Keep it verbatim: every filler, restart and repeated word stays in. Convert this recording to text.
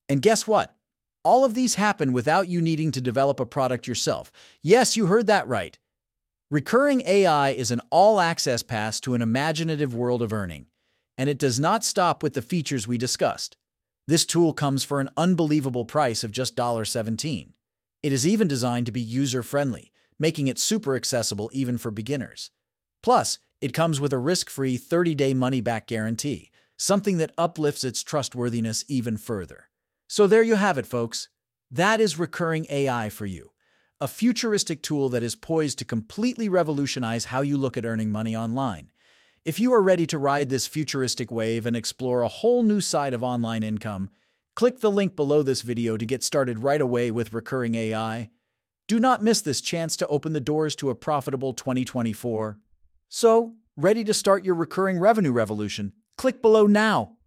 And guess what? All of these happen without you needing to develop a product yourself. Yes, you heard that right. Recurring A I is an all-access pass to an imaginative world of earning, and it does not stop with the features we discussed. This tool comes for an unbelievable price of just seventeen dollars. It is even designed to be user-friendly, making it super accessible even for beginners. Plus, it comes with a risk-free thirty-day money-back guarantee, something that uplifts its trustworthiness even further. So there you have it, folks. That is Recurring A I for you, a futuristic tool that is poised to completely revolutionize how you look at earning money online. If you are ready to ride this futuristic wave and explore a whole new side of online income, click the link below this video to get started right away with Recurring A I. Do not miss this chance to open the doors to a profitable twenty twenty-four. So, ready to start your recurring revenue revolution? Click below now.